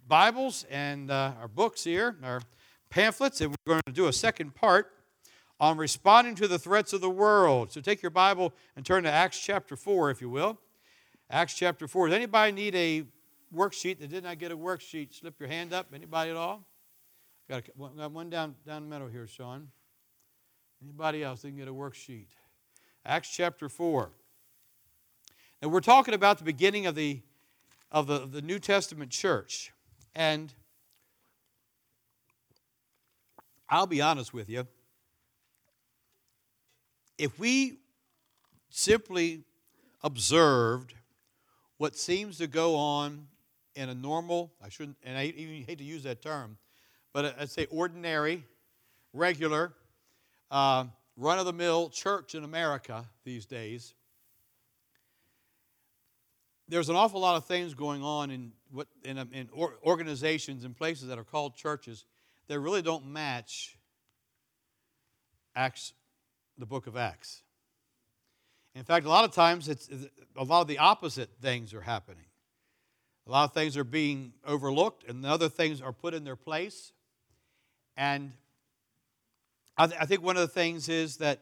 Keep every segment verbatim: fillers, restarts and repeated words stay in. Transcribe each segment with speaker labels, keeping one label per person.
Speaker 1: Bibles and uh, our books here, our pamphlets, and we're going to do a second part on responding to the threats of the world. So take your Bible and turn to Acts chapter four, if you will. Acts chapter four. Does anybody need a worksheet that did not get a worksheet? Slip your hand up. Anybody at all? Got, a, got one down, down the middle here, Sean. Anybody else that can get a worksheet? Acts chapter four. And we're talking about the beginning of the of the, the New Testament church. And I'll be honest with you. If we simply observed what seems to go on in a normal, I shouldn't, and I even hate to use that term, but I'd say ordinary, regular, uh, run-of-the-mill church in America these days, there's an awful lot of things going on in what in, in organizations and places that are called churches that really don't match Acts, the book of Acts. In fact, a lot of times, it's a lot of the opposite things are happening. A lot of things are being overlooked, and other things are put in their place. And I, th- I think one of the things is that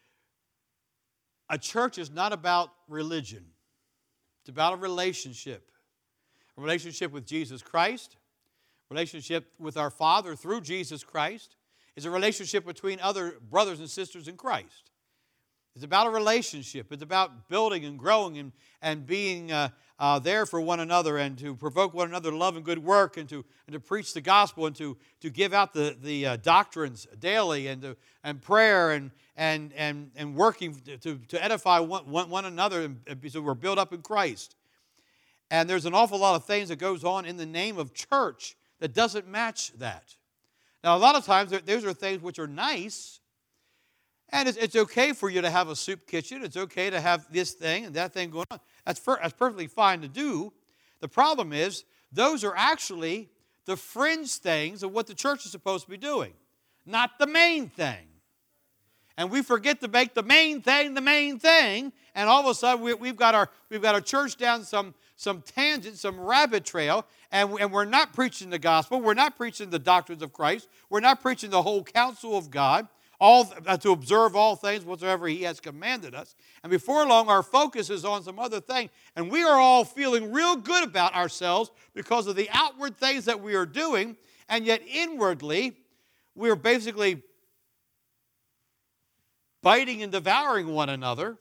Speaker 1: a church is not about religion. It's about a relationship. A relationship with Jesus Christ. A relationship with our Father through Jesus Christ. It's a relationship between other brothers and sisters in Christ. It's about a relationship. It's about building and growing and, and being uh, uh, there for one another and to provoke one another to love and good work and to and to preach the gospel and to, to give out the, the uh, doctrines daily and to, and prayer and and and and working to, to edify one, one, one another and, so we're built up in Christ. And there's an awful lot of things that goes on in the name of church that doesn't match that. Now, a lot of times those are things which are nice. And it's, it's okay for you to have a soup kitchen. It's okay to have this thing and that thing going on. That's, for, that's perfectly fine to do. The problem is, those are actually the fringe things of what the church is supposed to be doing, not the main thing. And we forget to make the main thing the main thing, and all of a sudden we, we've got our we've got our church down some some tangent, some rabbit trail, and, and we're not preaching the gospel. We're not preaching the doctrines of Christ. We're not preaching the whole counsel of God. All uh, to observe all things whatsoever He has commanded us. And before long, our focus is on some other thing. And we are all feeling real good about ourselves because of the outward things that we are doing. And yet inwardly, we are basically biting and devouring one another.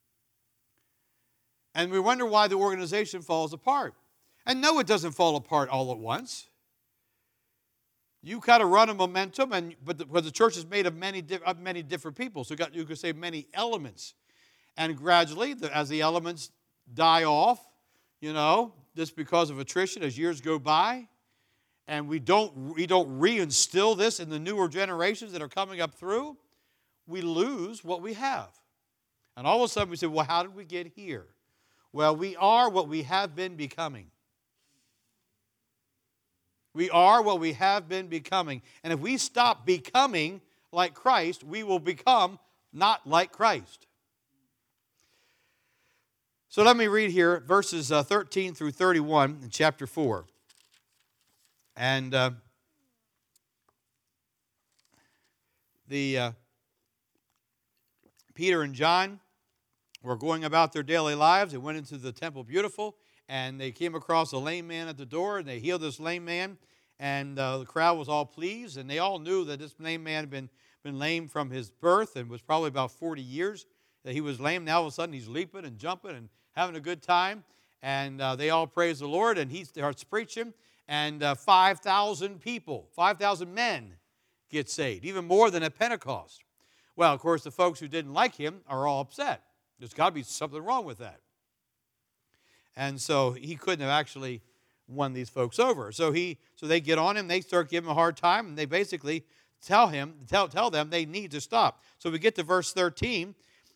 Speaker 1: And we wonder why the organization falls apart. And no, it doesn't fall apart all at once. You kind of run a momentum, and but the, because the church is made of many, of many different people, so you, got, you could say many elements. And gradually, the, as the elements die off, you know, just because of attrition as years go by, and we don't we don't reinstill this in the newer generations that are coming up through, we lose what we have. And all of a sudden we say, well, how did we get here? Well, we are what we have been becoming. We are what we have been becoming. And if we stop becoming like Christ, we will become not like Christ. So let me read here verses uh, thirteen through thirty-one in chapter four. And uh, the uh, Peter and John were going about their daily lives. They went into the temple beautiful. And they came across a lame man at the door, and they healed this lame man, and uh, the crowd was all pleased, and they all knew that this lame man had been, been lame from his birth and was probably about forty years that he was lame. Now all of a sudden he's leaping and jumping and having a good time, and uh, they all praise the Lord, and he starts preaching, and uh, five thousand people, five thousand men get saved, even more than at Pentecost. Well, of course, the folks who didn't like him are all upset. There's got to be something wrong with that. And so he couldn't have actually won these folks over. So he, so they get on him, they start giving him a hard time, and they basically tell him, tell, tell them they need to stop. So we get to verse thirteen.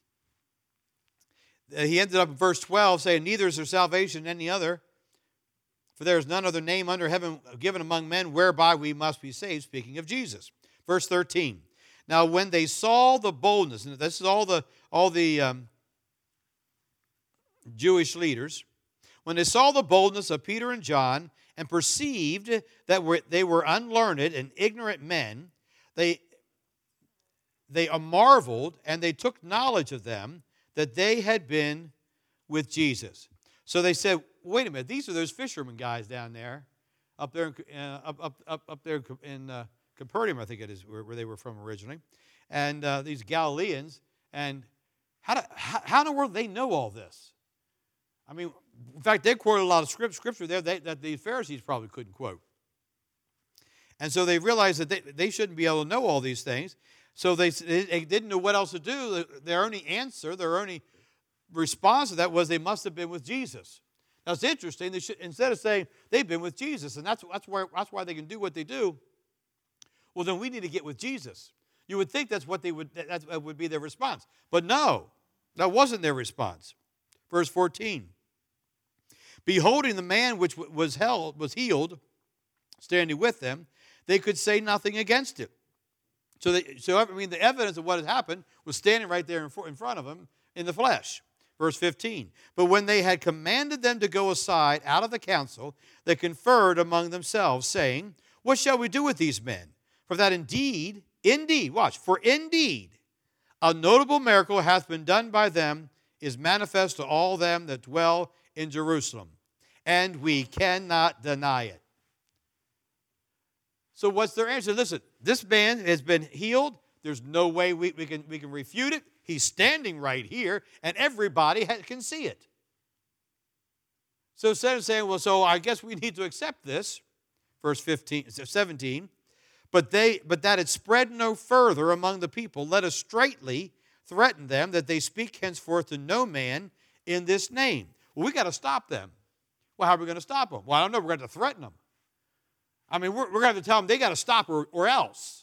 Speaker 1: He ended up in verse twelve saying, neither is there salvation in any other, for there is none other name under heaven given among men whereby we must be saved, speaking of Jesus. Verse thirteen. Now when they saw the boldness, and this is all the, all the um, Jewish leaders, when they saw the boldness of Peter and John and perceived that were, they were unlearned and ignorant men, they, they marveled, and they took knowledge of them that they had been with Jesus. So they said, wait a minute, these are those fishermen guys down there, up there in, uh, up, up, up, up there in uh, Capernaum, I think it is, where, where they were from originally, and uh, these Galileans, and how, do, how, how in the world do they know all this? I mean, in fact, they quoted a lot of script, scripture there that, that the Pharisees probably couldn't quote. And so they realized that they, they shouldn't be able to know all these things. So they, they didn't know what else to do. Their only answer, their only response to that was they must have been with Jesus. Now, it's interesting. They should, instead of saying they've been with Jesus, and that's, that's, why, that's why they can do what they do, well, then we need to get with Jesus. You would think that's what they would, that would be their response. But no, that wasn't their response. Verse fourteen. Beholding the man which was held, was healed, standing with them, they could say nothing against it. So, they, so I mean, the evidence of what had happened was standing right there in front of them in the flesh. Verse fifteen. But when they had commanded them to go aside out of the council, they conferred among themselves, saying, what shall we do with these men? For that indeed, indeed, watch, for indeed, a notable miracle hath been done by them, is manifest to all them that dwell in Jerusalem, and we cannot deny it. So what's their answer? Listen, this man has been healed. There's no way we, we, can, we can refute it. He's standing right here, and everybody can see it. So instead of saying, well, so I guess we need to accept this, verse fifteen, seventeen, but, they, but that it spread no further among the people, let us straitly threaten them that they speak henceforth to no man in this name. Well, we got to stop them. Well, how are we going to stop them? Well, I don't know. We're going to threaten them. I mean, we're, we're going to tell them they got to stop or, or else.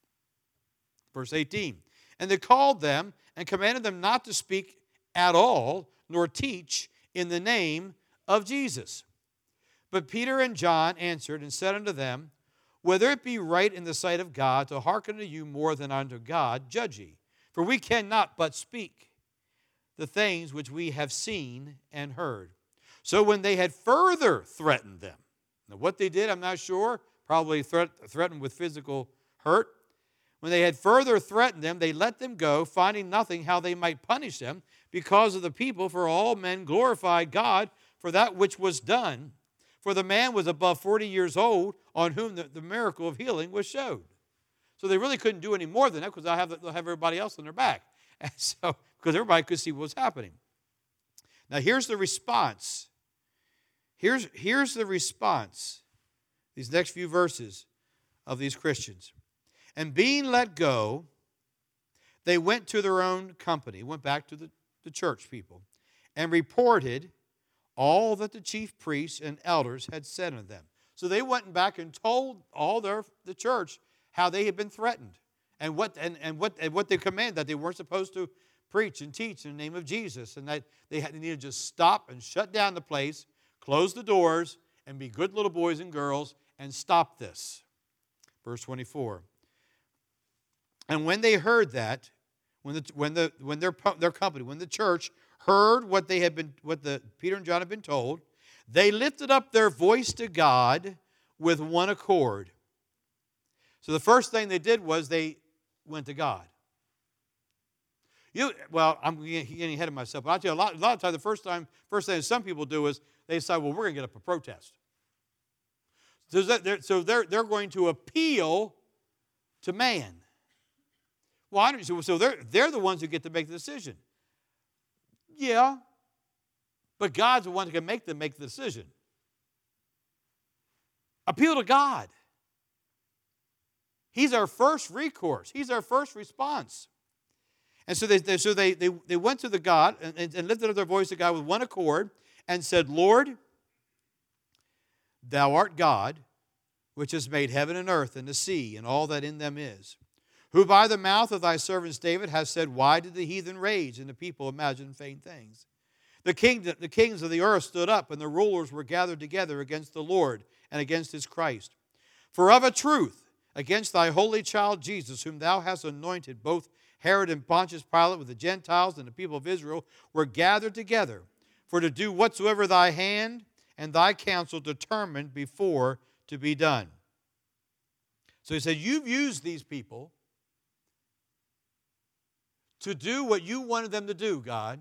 Speaker 1: Verse eighteen. And they called them and commanded them not to speak at all, nor teach in the name of Jesus. But Peter and John answered and said unto them, whether it be right in the sight of God to hearken to you more than unto God, judge ye. For we cannot but speak the things which we have seen and heard. So when they had further threatened them, now what they did, I'm not sure, probably threat, threatened with physical hurt. When they had further threatened them, they let them go, finding nothing how they might punish them because of the people, for all men glorified God for that which was done. For the man was above forty years old, on whom the, the miracle of healing was showed. So they really couldn't do any more than that because they'll have, they'll have everybody else on their back. And so, because everybody could see what was happening. Now here's the response. Here's, here's the response, these next few verses of these Christians. And being let go, they went to their own company, went back to the, the church people, and reported all that the chief priests and elders had said unto them. So they went back and told all their the church how they had been threatened and what and, and what and what they commanded, that they weren't supposed to preach and teach in the name of Jesus, and that they, had, they needed to just stop and shut down the place, close the doors, and be good little boys and girls and stop this. Verse twenty-four. And when they heard that, when the when the when their their company, when the church heard what they had been, what the Peter and John had been told, they lifted up their voice to God with one accord. So the first thing they did was they went to God. You well, I'm getting ahead of myself, but I'll tell you a lot, a lot of times the first time, first thing some people do is they decide, well, we're going to get up a protest. So they're, so they're, they're going to appeal to man. Well, I don't, so they're, they're the ones who get to make the decision. Yeah, but God's the one who can make them make the decision. Appeal to God. He's our first recourse. He's our first response. And so they, they so they, they, they went to the God and, and, and lifted up their voice to God with one accord and said, Lord, thou art God, which has made heaven and earth and the sea and all that in them is, who by the mouth of thy servants David has said, why did the heathen rage and the people imagine vain things? The, king, the kings of the earth stood up, and the rulers were gathered together against the Lord and against his Christ. For of a truth, against thy holy child Jesus, whom thou hast anointed, both Herod and Pontius Pilate with the Gentiles and the people of Israel were gathered together, for to do whatsoever thy hand and thy counsel determined before to be done. So he said, you've used these people to do what you wanted them to do, God.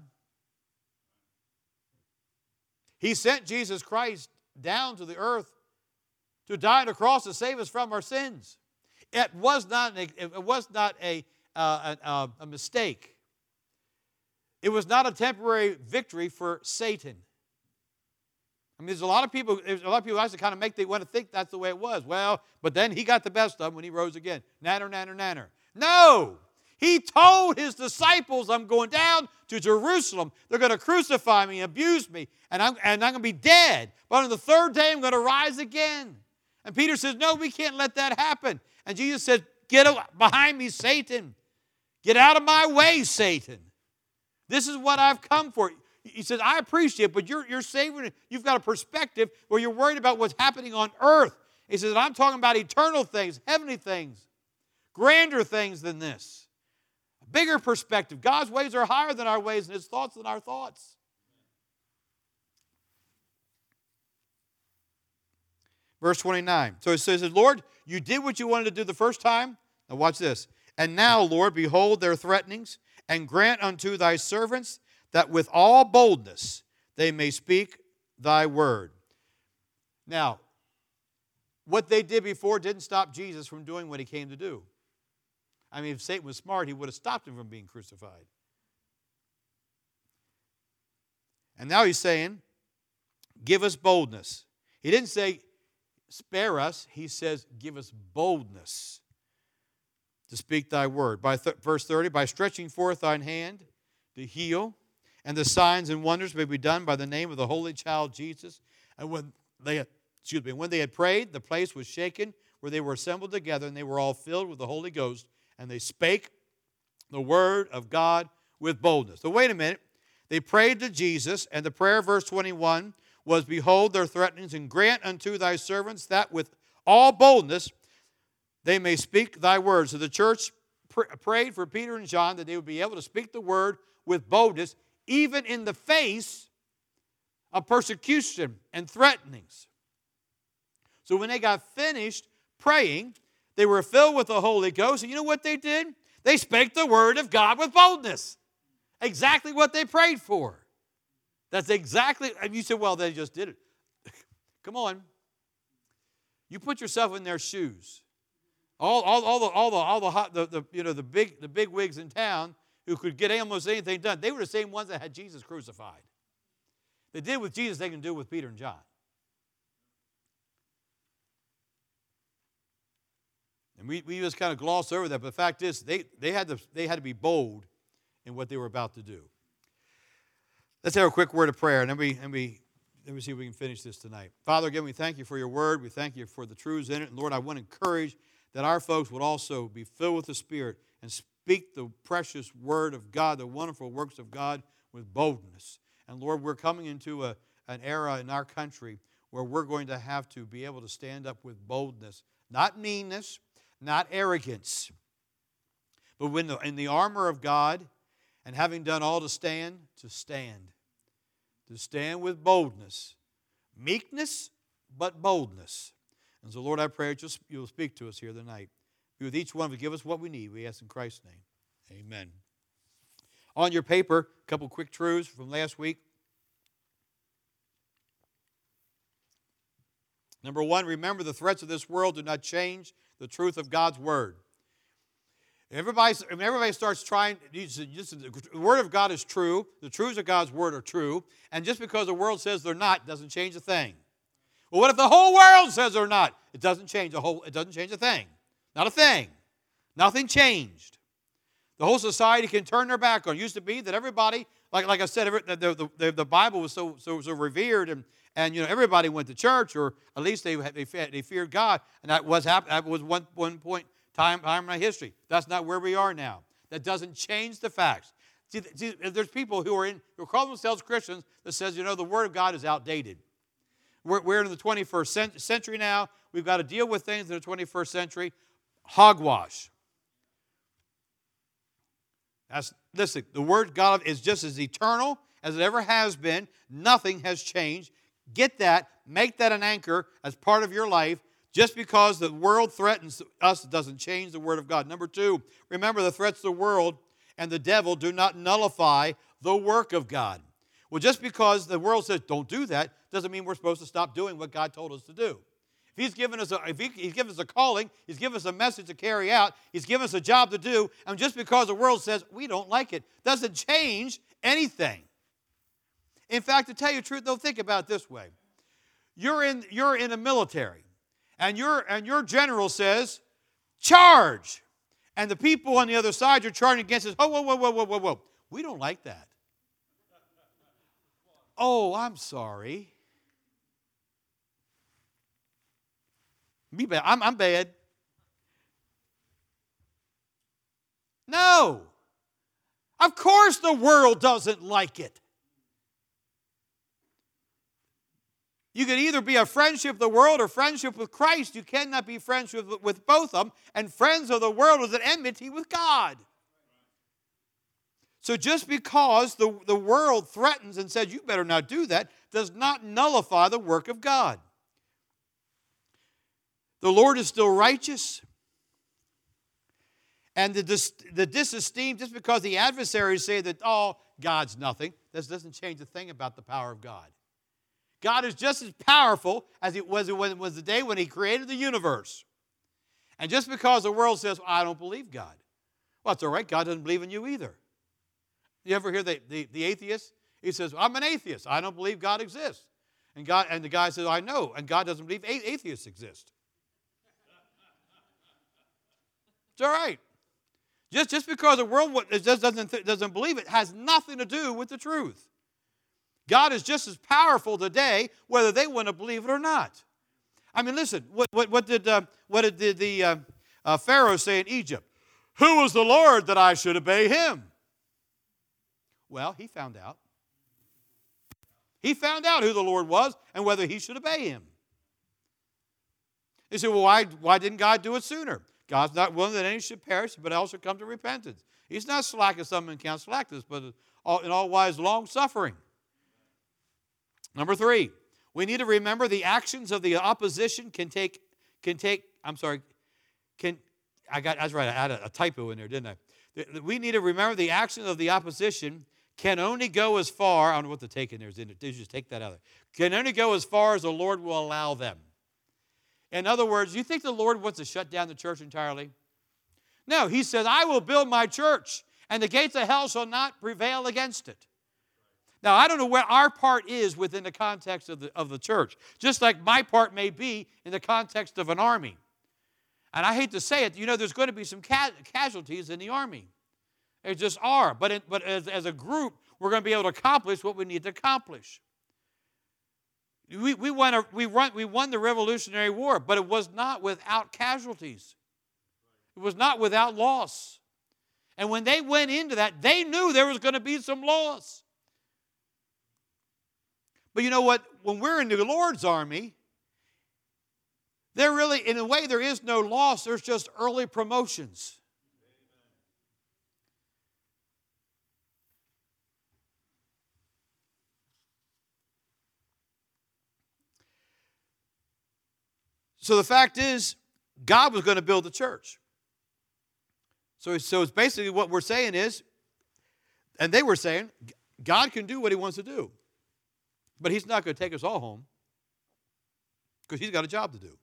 Speaker 1: He sent Jesus Christ down to the earth to die on a cross to save us from our sins. It was not, a, it was not a, uh, a, a mistake. It was not a temporary victory for Satan. I mean, there's a lot of people, there's a lot of people actually kind of make, they want to think that's the way it was. Well, but then he got the best of them when he rose again. Nanner, nanner, nanner. No! He told his disciples, I'm going down to Jerusalem. They're going to crucify me, abuse me, and I'm, and I'm going to be dead. But on the third day, I'm going to rise again. And Peter says, no, we can't let that happen. And Jesus said, get behind me, Satan. Get out of my way, Satan. This is what I've come for. He says, I appreciate it, but you're, you're saving it. You've got a perspective where you're worried about what's happening on earth. He says, I'm talking about eternal things, heavenly things, grander things than this. A bigger perspective. God's ways are higher than our ways, and his thoughts than our thoughts. Verse twenty-nine. So it says, Lord, you did what you wanted to do the first time. Now watch this. And now, Lord, behold their threatenings, and grant unto thy servants that with all boldness they may speak thy word. Now, what they did before didn't stop Jesus from doing what he came to do. I mean, if Satan was smart, he would have stopped him from being crucified. And now he's saying, give us boldness. He didn't say, spare us. He says, give us boldness to speak thy word. By th- verse thirty, by stretching forth thine hand to heal, and the signs and wonders may be done by the name of the Holy Child Jesus. And when they had, excuse me, when they had prayed, the place was shaken where they were assembled together, and they were all filled with the Holy Ghost, and they spake the word of God with boldness. So wait a minute. They prayed to Jesus, and the prayer, verse twenty-one, was, behold their threatenings, and grant unto thy servants that with all boldness they may speak thy word. So the church pr- prayed for Peter and John that they would be able to speak the word with boldness, even in the face of persecution and threatenings. So when they got finished praying, they were filled with the Holy Ghost. And you know what they did? They spake the word of God with boldness. Exactly what they prayed for. That's exactly, and you said, well, they just did it. Come on. You put yourself in their shoes. All, all, all the, all the, all the, hot, the, the, you know, the big, the big wigs in town who could get almost anything done. They were the same ones that had Jesus crucified. They did with Jesus, they can do with Peter and John. And we, we just kind of gloss over that, but the fact is, they, they, had to, they had to be bold in what they were about to do. Let's have a quick word of prayer, and then we, and we, then we see if we can finish this tonight. Father, again, we thank you for your word. We thank you for the truths in it. And Lord, I want to encourage that our folks would also be filled with the Spirit and speak the precious word of God, the wonderful works of God with boldness. And Lord, we're coming into a, an era in our country where we're going to have to be able to stand up with boldness, not meanness, not arrogance, but when the, in the armor of God, and having done all to stand, to stand. To stand with boldness. Meekness, but boldness. And so, Lord, I pray that you'll speak to us here tonight. Be with each one of us. Give us what we need. We ask in Christ's name. Amen. On your paper, a couple quick truths from last week. Number one, remember the threats of this world do not change the truth of God's word. Everybody, everybody starts trying, the word of God is true, the truths of God's word are true, and just because the world says they're not doesn't change a thing. Well, what if the whole world says they're not? It doesn't change a whole, it doesn't change a thing. Not a thing. Nothing changed. The whole society can turn their back on it. It used to be that everybody, like, like I said, every, the, the, the Bible was so, so, so revered, and, and you know everybody went to church, or at least they, they, they feared God, and that was, that was one, one point Time, time in our history. That's not where we are now. That doesn't change the facts. See, see, there's people who are in who call themselves Christians that says, you know, the Word of God is outdated. We're, we're in the twenty-first century now. We've got to deal with things in the twenty-first century. Hogwash. That's, listen, the Word of God is just as eternal as it ever has been. Nothing has changed. Get that. Make that an anchor as part of your life. Just because the world threatens us doesn't change the Word of God. Number two, remember the threats of the world and the devil do not nullify the work of God. Well, just because the world says don't do that doesn't mean we're supposed to stop doing what God told us to do. If He's given us a, if he, He's given us a calling, He's given us a message to carry out, He's given us a job to do, and just because the world says we don't like it doesn't change anything. In fact, to tell you the truth, though, think about it this way. You're in, you're in the military. And your, and your general says, charge. And the people on the other side you're charging against says, oh, whoa, whoa, whoa, whoa, whoa, whoa. We don't like that. Oh, I'm sorry. Me bad. I'm, I'm bad. No. Of course the world doesn't like it. You can either be a friendship of the world or friendship with Christ. You cannot be friends with, with both of them. And friends of the world is an enmity with God. So just because the, the world threatens and says, you better not do that, does not nullify the work of God. The Lord is still righteous. And the, dis, the disesteem, just because the adversaries say that, oh, God's nothing, this doesn't change a thing about the power of God. God is just as powerful as it was when it was the day when He created the universe. And just because the world says, well, I don't believe God. Well, it's all right. God doesn't believe in you either. You ever hear the, the, the atheist? He says, I'm an atheist. I don't believe God exists. And God and the guy says, I know. And God doesn't believe atheists exist. It's all right. Just, just because the world just doesn't, doesn't believe it has nothing to do with the truth. God is just as powerful today, whether they want to believe it or not. I mean, listen, what, what, what did, uh, what did the, the uh, uh, Pharaoh say in Egypt? Who was the Lord that I should obey Him? Well, he found out. He found out who the Lord was and whether he should obey Him. They say, well, why, why didn't God do it sooner? God's not willing that any should perish, but all should come to repentance. He's not slack as some men count slackness, but in all wise long-suffering. Number three, we need to remember the actions of the opposition can take, can take, I'm sorry, can, I got, that's right, I had a, a typo in there, didn't I? We need to remember the actions of the opposition can only go as far, I don't know what the take in there is, did you just take that out of there? Can only go as far as the Lord will allow them. In other words, you think the Lord wants to shut down the church entirely? No, He says, I will build my church, and the gates of hell shall not prevail against it. Now, I don't know where our part is within the context of the, of the church, just like my part may be in the context of an army. And I hate to say it, you know, there's going to be some ca- casualties in the army. There just are. But, it, but as, as a group, we're going to be able to accomplish what we need to accomplish. We, we, won a, we, run, we won the Revolutionary War, but it was not without casualties. It was not without loss. And when they went into that, they knew there was going to be some loss. But you know what? When we're in the Lord's army, there really, in a way, there is no loss. There's just early promotions. So the fact is, God was going to build the church. So, so it's basically what we're saying is, and they were saying, God can do what He wants to do. But He's not going to take us all home because He's got a job to do.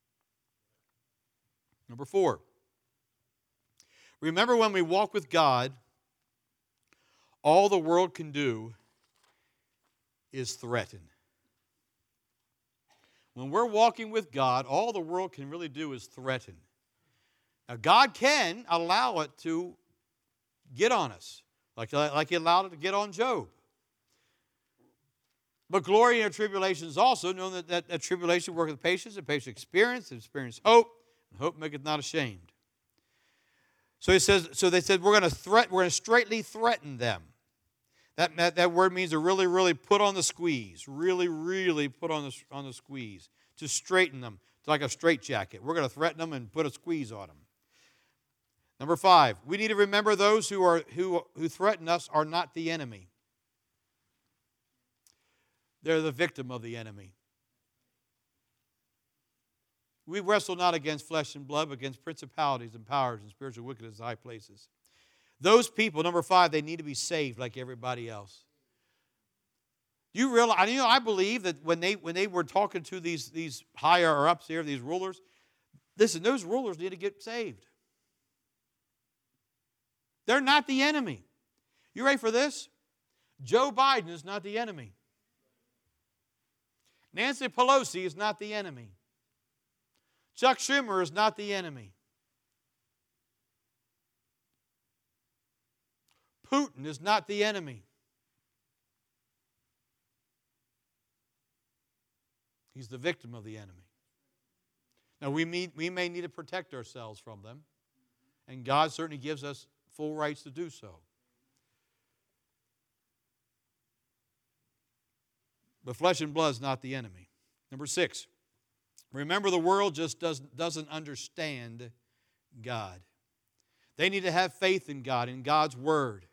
Speaker 1: Number four, remember when we walk with God, all the world can do is threaten. When we're walking with God, all the world can really do is threaten. Now, God can allow it to get on us, like, like He allowed it to get on Job. But glory in our tribulations also, knowing that, that, that tribulation worketh patience, and patience experience, and experience hope, and hope maketh not ashamed. So he says, so they said, we're going to threat, we're going to straightly threaten them. That, that, that word means to really, really put on the squeeze. Really, really put on the, on the squeeze. To straighten them. It's like a straitjacket. We're going to threaten them and put a squeeze on them. Number five, we need to remember those who, are, who, who threaten us are not the enemy. They're the victim of the enemy. We wrestle not against flesh and blood, but against principalities and powers and spiritual wickedness in high places. Those people, number five, they need to be saved like everybody else. You realize, you know, I believe that when they when they were talking to these, these higher ups here, these rulers, listen, those rulers need to get saved. They're not the enemy. You ready for this? Joe Biden is not the enemy. Nancy Pelosi is not the enemy. Chuck Schumer is not the enemy. Putin is not the enemy. He's the victim of the enemy. Now, we may, we may need to protect ourselves from them, and God certainly gives us full rights to do so. But flesh and blood is not the enemy. Number six, remember the world just doesn't, doesn't understand God. They need to have faith in God, in God's Word.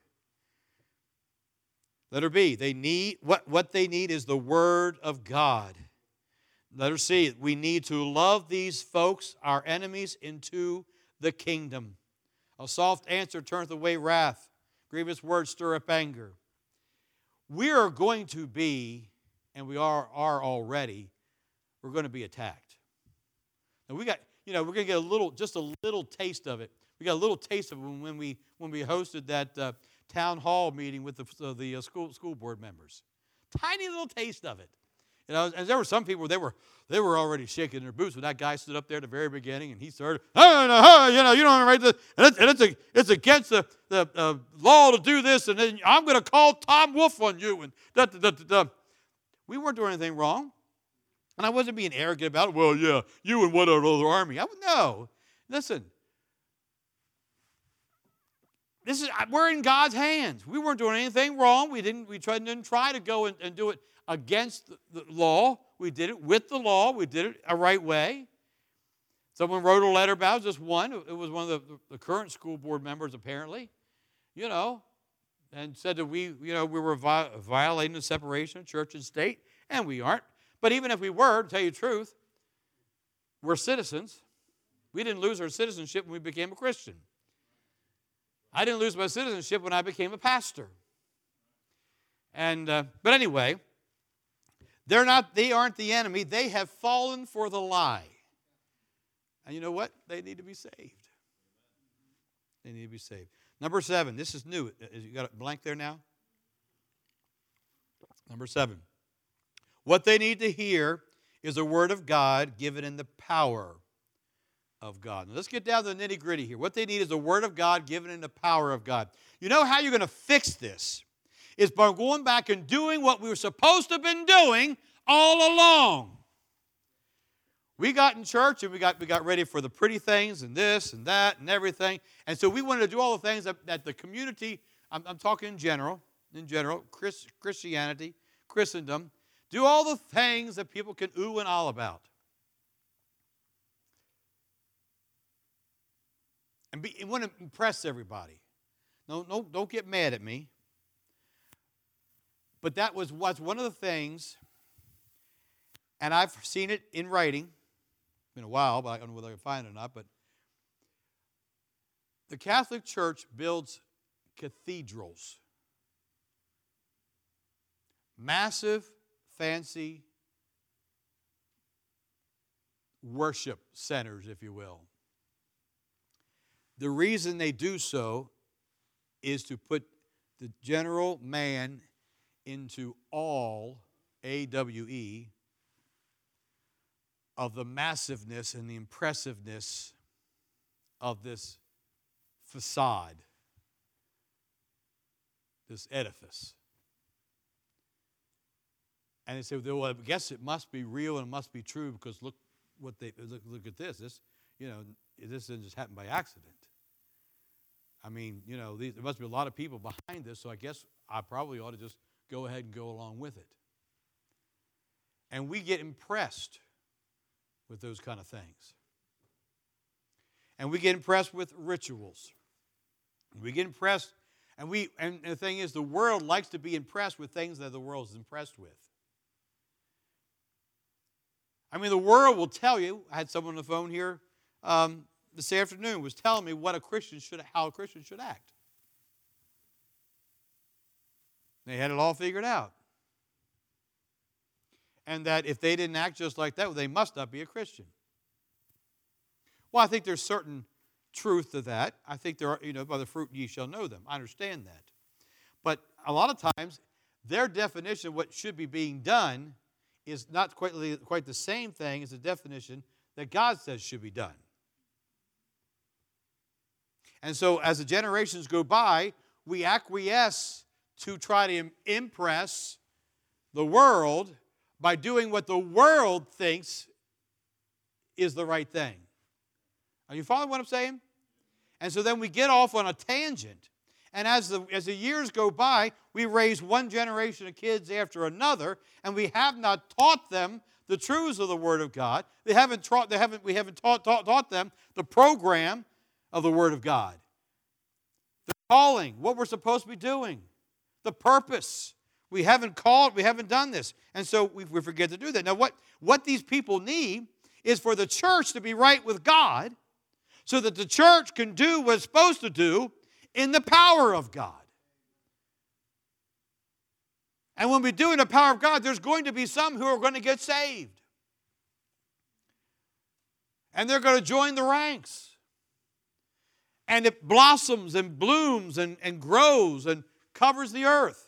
Speaker 1: Letter B, they need, what, what they need is the Word of God. Letter C, we need to love these folks, our enemies, into the kingdom. A soft answer turneth away wrath. Grievous words stir up anger. We are going to be, and we are, are already, we're going to be attacked. Now we got, you know, we're going to get a little, just a little taste of it. We got a little taste of it when we when we hosted that uh, town hall meeting with the uh, the uh, school school board members. Tiny little taste of it. You know, and there were some people, they were they were already shaking their boots when that guy stood up there at the very beginning and he started, oh, no, oh, you know, you don't write this, and it's, and it's, a, it's against the, the uh, law to do this, and then I'm going to call Tom Wolf on you. And da, da, da, da, da. We weren't doing anything wrong. And I wasn't being arrogant about it. Well, yeah, you and what other army? I, no. Listen. This is, we're in God's hands. We weren't doing anything wrong. We didn't, we tried, didn't try to go and, and do it against the, the law. We did it with the law. We did it a right way. Someone wrote a letter about it, just one. It was one of the, the current school board members, apparently, you know, and said that we, you know, we were vi- violating the separation of church and state, and we aren't. But even if we were, to tell you the truth, we're citizens. We didn't lose our citizenship when we became a Christian. I didn't lose my citizenship when I became a pastor. And uh, but anyway, they're not. They aren't the enemy. They have fallen for the lie. And you know what? They need to be saved. They need to be saved. Number seven. This is new. You got it blank there now? Number seven. What they need to hear is a word of God given in the power of God. Now let's get down to the nitty-gritty here. What they need is a word of God given in the power of God. You know how you're going to fix this? Is by going back and doing what we were supposed to have been doing all along. We got in church and we got, we got ready for the pretty things and this and that and everything. And so we wanted to do all the things that, that the community, I'm, I'm talking in general, in general, Chris, Christianity, Christendom, do all the things that people can ooh and all about. And, be, and want to impress everybody. No, no, don't get mad at me. But that was, was one of the things, and I've seen it in writing. It's been a while, but I don't know whether I can find it or not. But the Catholic Church builds cathedrals. Massive, fancy worship centers, if you will. The reason they do so is to put the general man into all, A W E, of the massiveness and the impressiveness of this facade, this edifice. And they say, well, I guess it must be real and it must be true because look what they look, look at this. This, you know, this didn't just happen by accident. I mean, you know, these, there must be a lot of people behind this, so I guess I probably ought to just go ahead and go along with it. And we get impressed with those kind of things. And we get impressed with rituals. We get impressed, and we and the thing is, the world likes to be impressed with things that the world is impressed with. I mean, the world will tell you. I had someone on the phone here um, this afternoon was telling me what a Christian should, how a Christian should act. They had it all figured out. And that if they didn't act just like that, well, they must not be a Christian. Well, I think there's certain truth to that. I think there are, you know, by the fruit ye shall know them. I understand that. But a lot of times, their definition of what should be being done is not quite, quite the same thing as the definition that God says should be done. And so as the generations go by, we acquiesce to try to impress the world by doing what the world thinks is the right thing. Are you following what I'm saying? And so then we get off on a tangent. And as the, as the years go by, we raise one generation of kids after another, and we have not taught them the truths of the Word of God. They haven't taught, they haven't, we haven't taught, taught, taught them the program of the Word of God. The calling, what we're supposed to be doing, the purpose. We haven't called, we haven't done this. And so we, we forget to do that. Now, what, what these people need is for the church to be right with God so that the church can do what it's supposed to do in the power of God. And when we do it in the power of God, there's going to be some who are going to get saved. And they're going to join the ranks. And it blossoms and blooms and, and grows and covers the earth.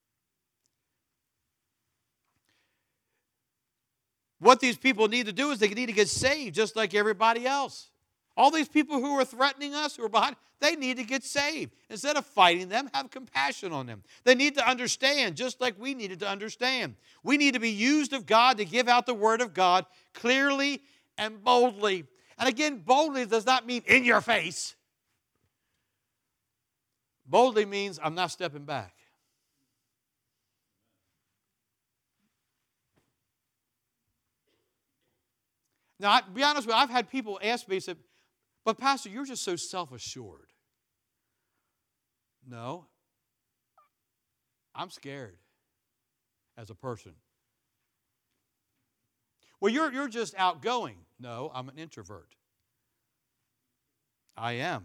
Speaker 1: What these people need to do is they need to get saved just like everybody else. All these people who are threatening us, who are behind, they need to get saved. Instead of fighting them, have compassion on them. They need to understand, just like we needed to understand. We need to be used of God to give out the Word of God clearly and boldly. And again, boldly does not mean in your face. Boldly means I'm not stepping back. Now, to be honest with you, I've had people ask me, said, but Pastor, you're just so self-assured. No. I'm scared as a person. Well, you're, you're just outgoing. No, I'm an introvert. I am.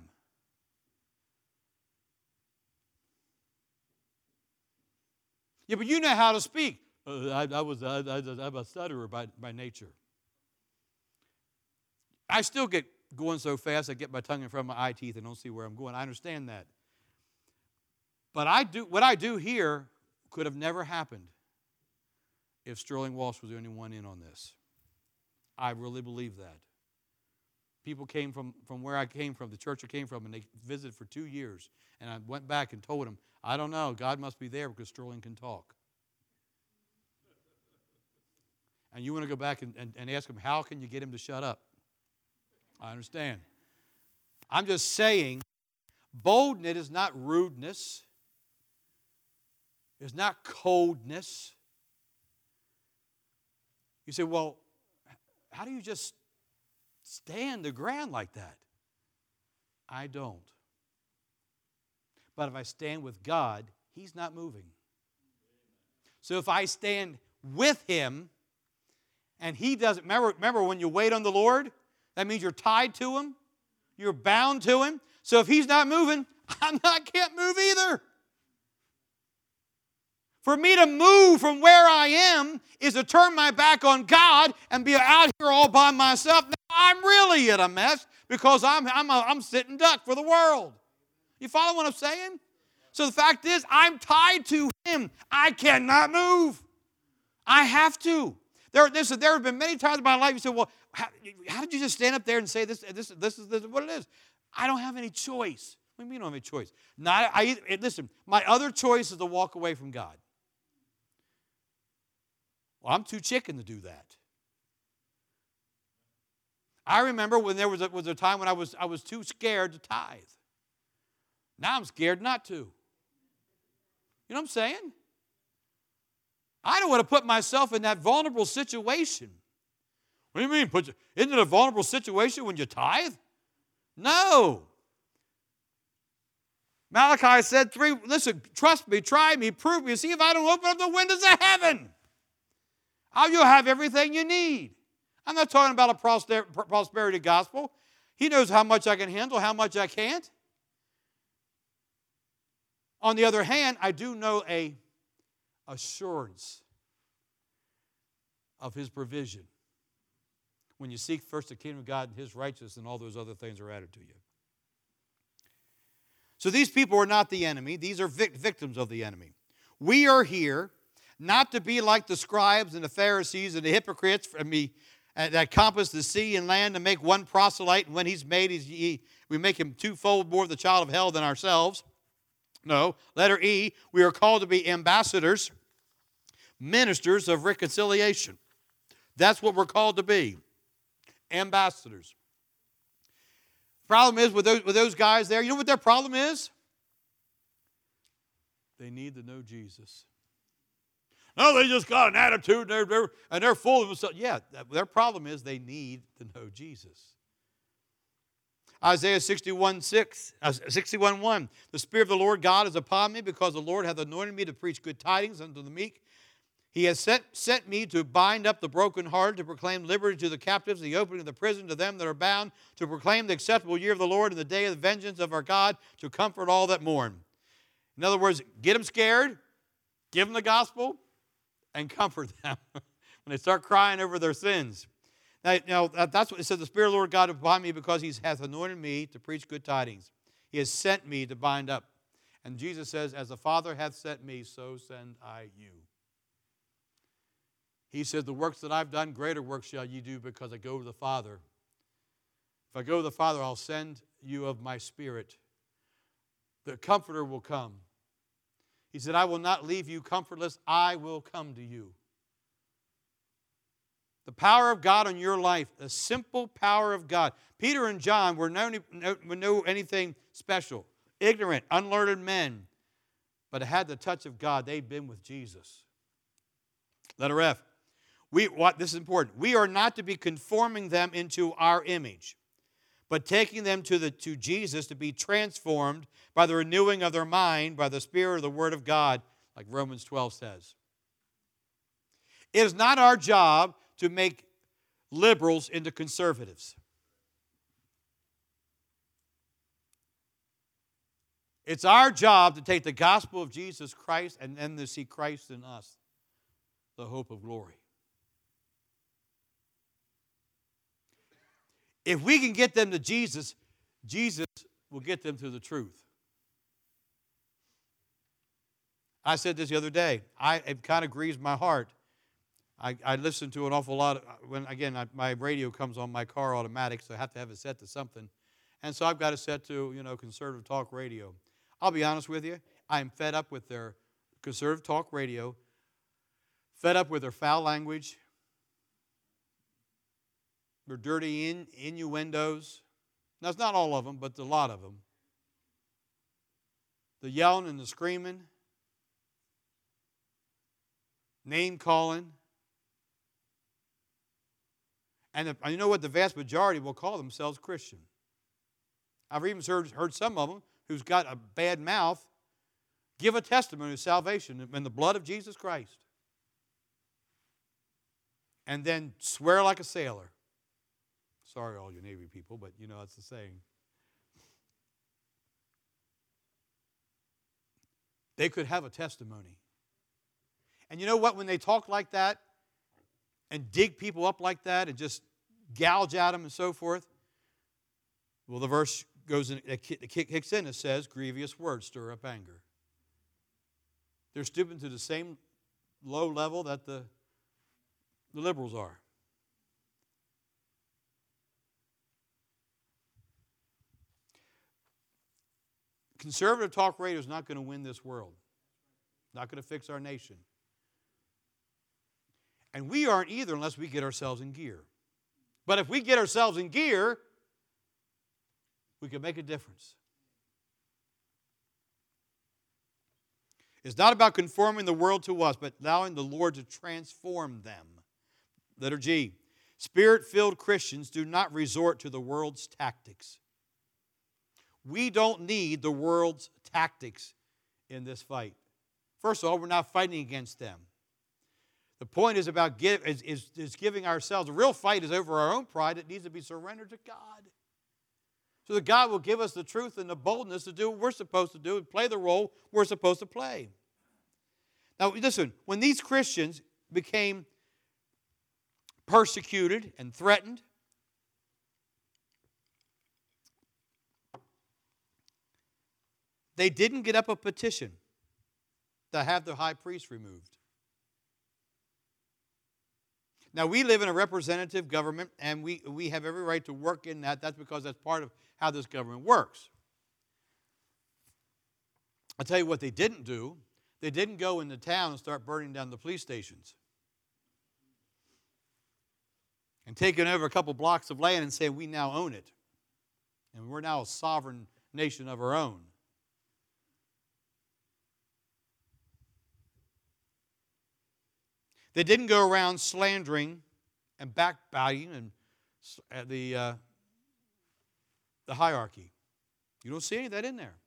Speaker 1: Yeah, but you know how to speak. Uh, I, I was, I, I, I'm a stutterer by, by nature. I still get going so fast, I get my tongue in front of my eye teeth and don't see where I'm going. I understand that. But I do what I do here could have never happened if Sterling Walsh was the only one in on this. I really believe that. People came from, from where I came from, the church I came from, and they visited for two years. And I went back and told them, I don't know, God must be there because Sterling can talk. And you want to go back and, and, and ask him, how can you get him to shut up? I understand. I'm just saying, boldness is not rudeness. It's not coldness. You say, well, how do you just stand the ground like that? I don't. But if I stand with God, He's not moving. So if I stand with Him and He doesn't, remember, remember when you wait on the Lord, that means you're tied to Him. You're bound to Him. So if He's not moving, I not can't move either. For me to move from where I am is to turn my back on God and be out here all by myself. Now, I'm really in a mess because I'm, I'm, a, I'm sitting duck for the world. You follow what I'm saying? So the fact is, I'm tied to Him. I cannot move. I have to. There, listen, there have been many times in my life you say, well, how, how did you just stand up there and say this, this, this, is, this is what it is? I don't have any choice. What do you mean you don't have any choice? Not, I, listen, my other choice is to walk away from God. Well, I'm too chicken to do that. I remember when there was a, was a time when I was, I was too scared to tithe. Now I'm scared not to. You know what I'm saying? I don't want to put myself in that vulnerable situation. What do you mean? Put you, isn't it a vulnerable situation when you tithe? No. Malachi said, three, listen, trust me, try me, prove me, see if I don't open up the windows of heaven. How you'll have everything you need. I'm not talking about a prosperity gospel. He knows how much I can handle, how much I can't. On the other hand, I do know a assurance of his provision. When you seek first the kingdom of God and his righteousness, and all those other things are added to you. So these people are not the enemy. These are vic- victims of the enemy. We are here not to be like the scribes and the Pharisees and the hypocrites from me, uh, that compass the sea and land to make one proselyte, and when he's made, he's, he, we make him twofold more the child of hell than ourselves. No. Letter E, we are called to be ambassadors, ministers of reconciliation. That's what we're called to be. Ambassadors. Problem is with those, with those guys there, you know what their problem is? They need to know Jesus. No, they just got an attitude and they're, they're, and they're full of themselves. Yeah, their problem is they need to know Jesus. Isaiah sixty-one six, uh, sixty-one one. The Spirit of the Lord God is upon me, because the Lord hath anointed me to preach good tidings unto the meek. He has sent, sent me to bind up the brokenhearted, to proclaim liberty to the captives, the opening of the prison to them that are bound, to proclaim the acceptable year of the Lord and the day of the vengeance of our God, to comfort all that mourn. In other words, get them scared, give them the gospel, and comfort them when they start crying over their sins. Now, now that's what it said, the Spirit of the Lord God is upon me, because he hath anointed me to preach good tidings. He has sent me to bind up. And Jesus says, as the Father hath sent me, so send I you. He said, the works that I've done, greater works shall ye do, because I go to the Father. If I go to the Father, I'll send you of my Spirit. The Comforter will come. He said, I will not leave you comfortless. I will come to you. The power of God on your life, the simple power of God. Peter and John were no, no, no anything special, ignorant, unlearned men, but had the touch of God. They'd been with Jesus. Letter F. We, what, this is important. We are not to be conforming them into our image, but taking them to, the, to Jesus to be transformed by the renewing of their mind, by the Spirit of the Word of God, like Romans twelve says. It is not our job to make liberals into conservatives. It's our job to take the gospel of Jesus Christ and then to see Christ in us, the hope of glory. If we can get them to Jesus, Jesus will get them to the truth. I said this the other day. I, it kind of grieves my heart. I, I listen to an awful lot. Of, when again, I, my radio comes on my car automatic, so I have to have it set to something. And so I've got it set to, you know, conservative talk radio. I'll be honest with you. I'm fed up with their conservative talk radio, fed up with their foul language, their dirty in, innuendos. Now, it's not all of them, but a lot of them. The yelling and the screaming, name calling. And the, you know what? The vast majority will call themselves Christian. I've even heard, heard some of them who's got a bad mouth give a testimony of salvation in the blood of Jesus Christ. And then swear like a sailor. Sorry, all you Navy people, but you know that's the saying. They could have a testimony. And you know what? When they talk like that and dig people up like that and just gouge at them and so forth, well, the verse goes in, it kicks in. It says, grievous words stir up anger. They're stooping to the same low level that the, the liberals are. Conservative talk radio is not going to win this world. Not going to fix our nation. And we aren't either unless we get ourselves in gear. But if we get ourselves in gear, we can make a difference. It's not about conforming the world to us, but allowing the Lord to transform them. Letter G. Spirit-filled Christians do not resort to the world's tactics. We don't need the world's tactics in this fight. First of all, we're not fighting against them. The point is about give, is, is, is giving ourselves. The real fight is over our own pride. It needs to be surrendered to God. So that God will give us the truth and the boldness to do what we're supposed to do and play the role we're supposed to play. Now, listen, when these Christians became persecuted and threatened, they didn't get up a petition to have the high priest removed. Now, we live in a representative government, and we, we have every right to work in that. That's because that's part of how this government works. I'll tell you what they didn't do. They didn't go into town and start burning down the police stations and taking over a couple blocks of land and saying, we now own it. And we're now a sovereign nation of our own. They didn't go around slandering and backbiting and the, uh, the hierarchy. You don't see any of that in there.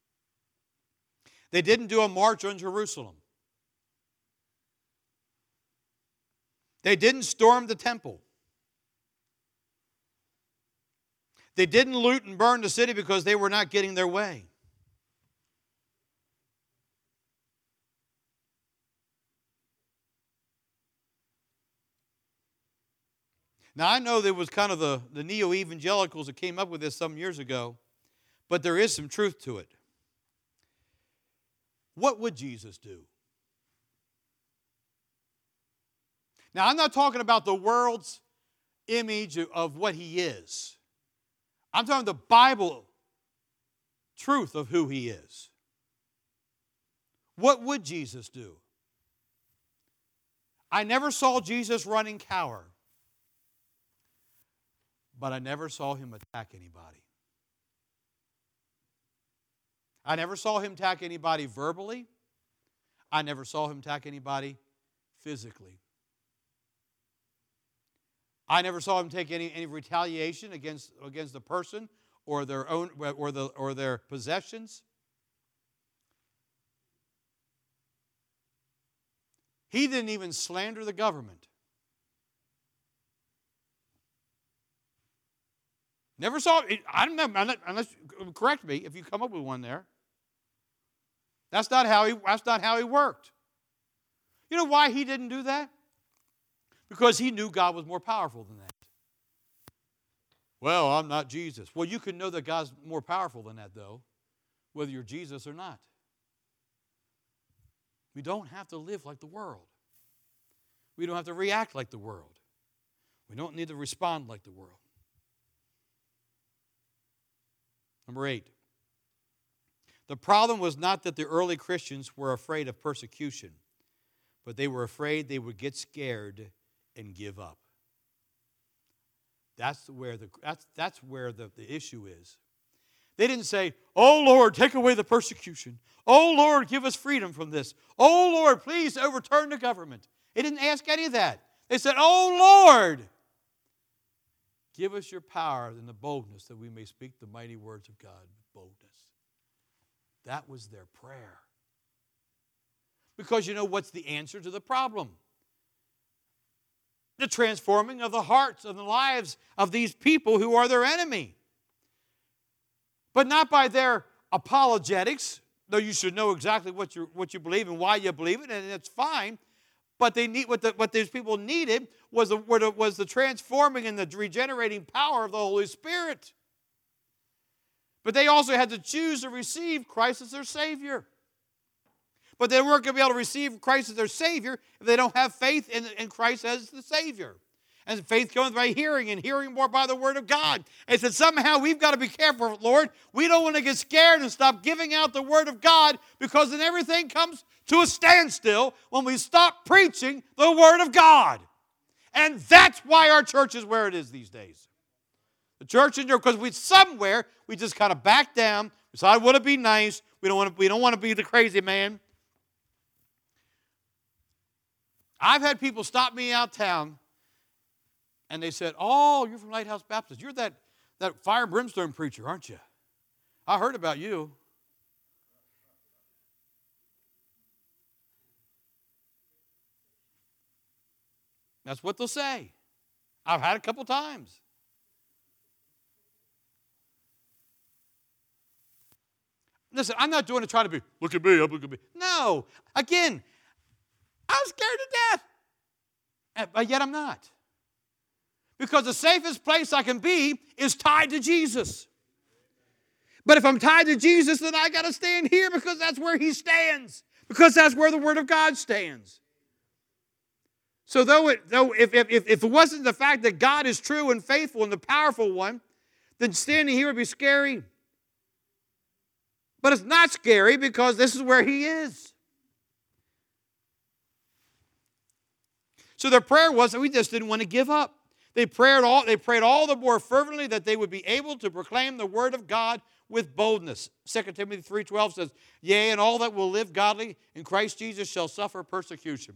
Speaker 1: They didn't do a march on Jerusalem. They didn't storm the temple. They didn't loot and burn the city because they were not getting their way. Now, I know there was kind of the, the neo-evangelicals that came up with this some years ago, but there is some truth to it. What would Jesus do? Now, I'm not talking about the world's image of what he is. I'm talking the Bible truth of who he is. What would Jesus do? I never saw Jesus run and cower, but I never saw him attack anybody. I never saw him attack anybody verbally. I never saw him attack anybody physically. I never saw him take any, any retaliation against, against the person or their own or the or their possessions. He didn't even slander the government. Never saw it. I don't know, unless correct me if you come up with one there. That's not how he that's not how he worked. You know why he didn't do that? Because he knew God was more powerful than that. Well, I'm not Jesus. Well, you can know that God's more powerful than that, though, whether you're Jesus or not. We don't have to live like the world. We don't have to react like the world. We don't need to respond like the world. Number eight. The problem was not that the early Christians were afraid of persecution, but they were afraid they would get scared and give up. That's where the that's that's where the, the issue is. They didn't say, "Oh Lord, take away the persecution. Oh Lord, give us freedom from this. Oh Lord, please overturn the government." They didn't ask any of that. They said, "Oh Lord, give us your power and the boldness that we may speak the mighty words of God with boldness." That was their prayer. Because you know what's the answer to the problem? The transforming of the hearts and the lives of these people who are their enemy. But not by their apologetics, though you should know exactly what you what you believe and why you believe it, and it's fine. But they need what the, what these people needed was the, was the transforming and the regenerating power of the Holy Spirit. But they also had to choose to receive Christ as their Savior. But they weren't going to be able to receive Christ as their Savior if they don't have faith in, in Christ as the Savior. And faith comes by hearing, and hearing more by the Word of God. And said somehow we've got to be careful, Lord. We don't want to get scared and stop giving out the Word of God, because then everything comes to a standstill when we stop preaching the Word of God. And that's why our church is where it is these days. The church in Europe, because we somewhere we just kind of back down. We say, I want to be nice. We don't want to, we don't want to be the crazy man. I've had people stop me out town, and they said, "Oh, you're from Lighthouse Baptist. You're that, that fire and brimstone preacher, aren't you? I heard about you." That's what they'll say. I've had it a couple times. Listen, I'm not doing it trying to be, look at me, look at me. No. Again, I was scared to death. But yet I'm not. Because the safest place I can be is tied to Jesus. But if I'm tied to Jesus, then I got to stand here because that's where He stands. Because that's where the Word of God stands. So though it, though if, if, if it wasn't the fact that God is true and faithful and the powerful one, then standing here would be scary. But it's not scary because this is where He is. So their prayer was that we just didn't want to give up. They prayed all, they prayed all the more fervently that they would be able to proclaim the word of God with boldness. Second Timothy three twelve says, yea, and all that will live godly in Christ Jesus shall suffer persecution.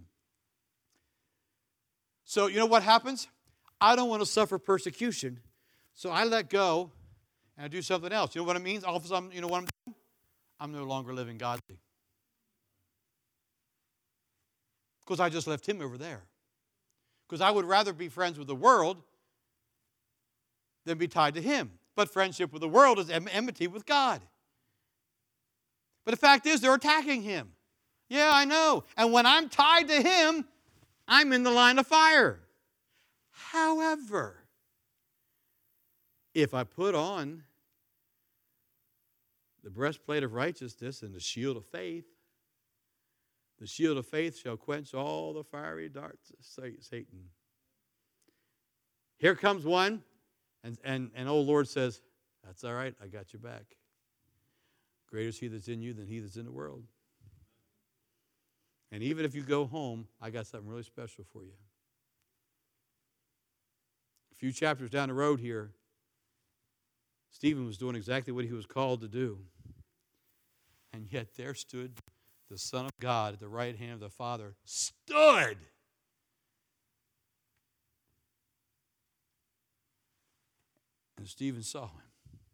Speaker 1: So you know what happens? I don't want to suffer persecution, so I let go and I do something else. You know what it means? All of a sudden, you know what I'm doing? I'm no longer living godly. Because I just left Him over there. Because I would rather be friends with the world than be tied to Him. But friendship with the world is enmity with God. But the fact is, they're attacking Him. Yeah, I know. And when I'm tied to Him, I'm in the line of fire. However, if I put on the breastplate of righteousness and the shield of faith, the shield of faith shall quench all the fiery darts of Satan. Here comes one, and, and, and old Lord says, that's all right, I got your back. Greater is He that's in you than he that's in the world. And even if you go home, I got something really special for you. A few chapters down the road here, Stephen was doing exactly what he was called to do. And yet there stood the Son of God at the right hand of the Father, stood. And Stephen saw Him.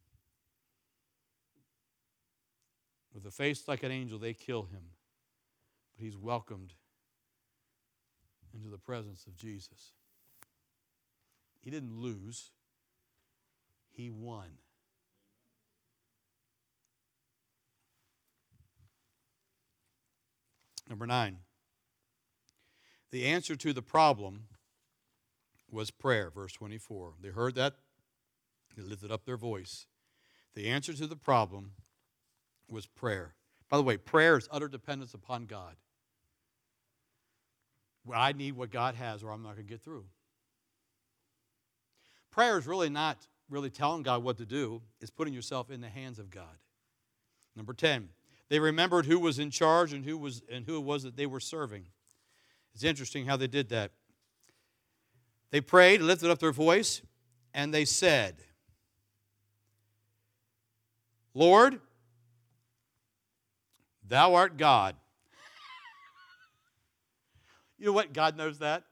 Speaker 1: With a face like an angel, they kill him. But he's welcomed into the presence of Jesus. He didn't lose. He won. Number nine. The answer to the problem was prayer, verse twenty-four. They heard that. They lifted up their voice. The answer to the problem was prayer. By the way, prayer is utter dependence upon God. Well, I need what God has or I'm not going to get through. Prayer is really not really telling God what to do. It's putting yourself in the hands of God. Number ten, they remembered who was in charge and who was and who it was that they were serving. It's interesting how they did that. They prayed, lifted up their voice, and they said, Lord, Thou art God. You know what? God knows that.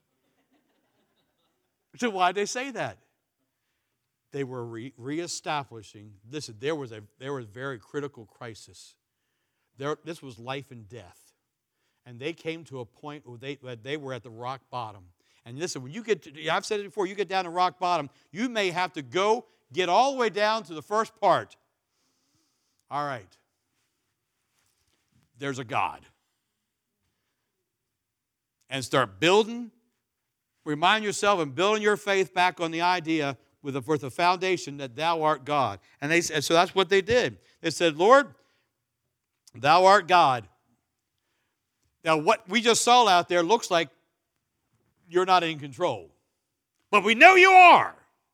Speaker 1: So why did they say that? They were re- reestablishing. Listen, there was a there was a very critical crisis. There, this was life and death. And they came to a point where they, where they were at the rock bottom. And listen, when you get to, I've said it before, you get down to rock bottom, you may have to go get all the way down to the first part. All right. There's a God. And start building, remind yourself and building your faith back on the idea with the, with the foundation that Thou art God. And they and so that's what they did. They said, Lord, Thou art God. Now what we just saw out there looks like you're not in control. But we know you are.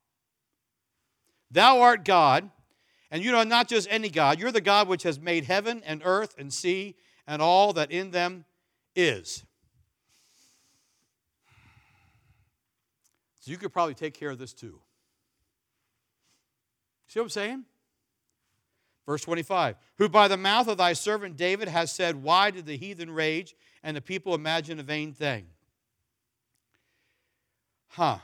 Speaker 1: Thou art God. And you know, not just any God. You're the God which has made heaven and earth and sea and all that in them is. So you could probably take care of this too. See what I'm saying? Verse twenty-five. Who by the mouth of thy servant David has said, why did the heathen rage and the people imagine a vain thing? Huh.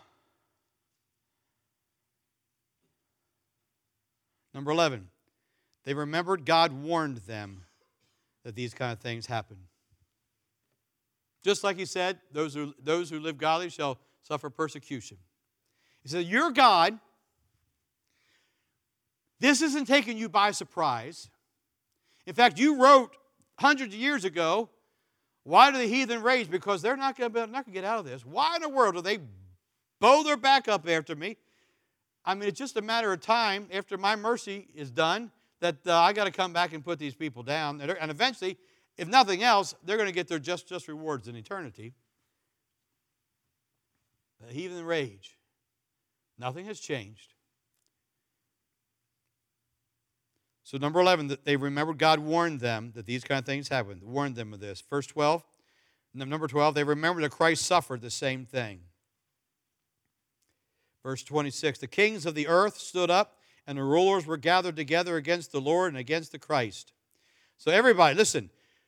Speaker 1: Number eleven, they remembered God warned them that these kind of things happen. Just like he said, those who, those who live godly shall suffer persecution. He said, your God, this isn't taking you by surprise. In fact, you wrote hundreds of years ago, why do the heathen rage? Because they're not going to get out of this. Why in the world do they bow their back up after me? I mean, it's just a matter of time after my mercy is done that uh, I got to come back and put these people down. And eventually, if nothing else, they're going to get their just, just rewards in eternity. The heathen rage. Nothing has changed. So number eleven, that they remembered God warned them that these kind of things happened. Warned them of this. Verse twelve. Number twelve, they remembered that Christ suffered the same thing. Verse twenty-six, the kings of the earth stood up, and the rulers were gathered together against the Lord and against the Christ. So everybody, listen,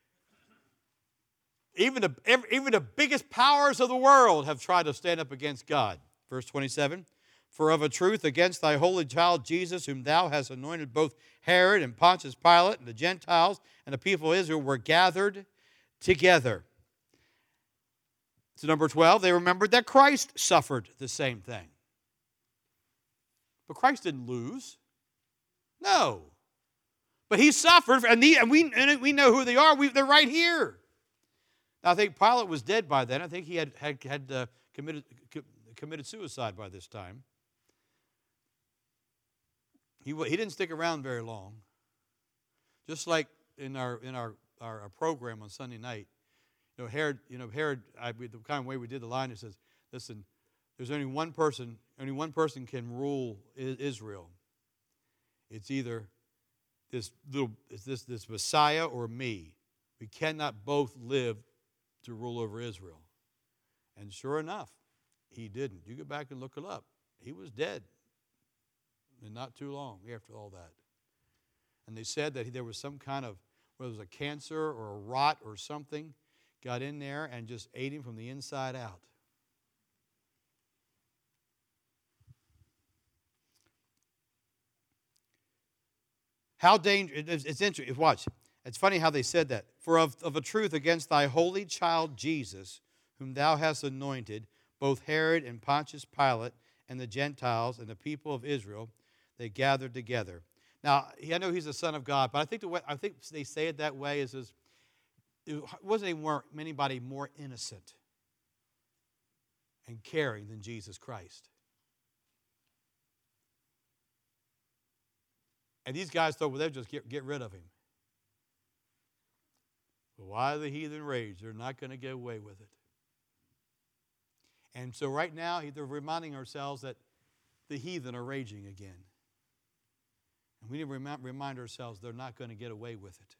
Speaker 1: even the, even the biggest powers of the world have tried to stand up against God. Verse twenty-seven, for of a truth against thy holy child Jesus, whom thou hast anointed, both Herod and Pontius Pilate and the Gentiles and the people of Israel were gathered together. So number twelve, they remembered that Christ suffered the same thing. But Christ didn't lose. No. But he suffered, and, he, and, we, and we know who they are. We, they're right here. Now, I think Pilate was dead by then. I think he had, had, had uh, committed, committed suicide by this time. He, he didn't stick around very long. Just like in our in our, our, our program on Sunday night, you know, Herod, you know, Herod, I, the kind of way we did the line, he says, listen, there's only one person, only one person can rule Israel. It's either this little, it's this, this Messiah or me. We cannot both live to rule over Israel. And sure enough, he didn't. You go back and look it up. He was dead. And not too long after all that. And they said that there was some kind of, whether it was a cancer or a rot or something, got in there and just ate him from the inside out. How dangerous, it's interesting, watch. It's funny how they said that. For of, of a truth against thy holy child Jesus, whom thou hast anointed, both Herod and Pontius Pilate and the Gentiles and the people of Israel, they gathered together. Now, I know he's the Son of God, but I think the way I think they say it that way is, is it wasn't any more, anybody more innocent and caring than Jesus Christ. And these guys thought, well, they'll just get, get rid of him. But why the heathen rage? They're not going to get away with it. And so right now, they're reminding ourselves that the heathen are raging again. And we need to remind ourselves they're not going to get away with it.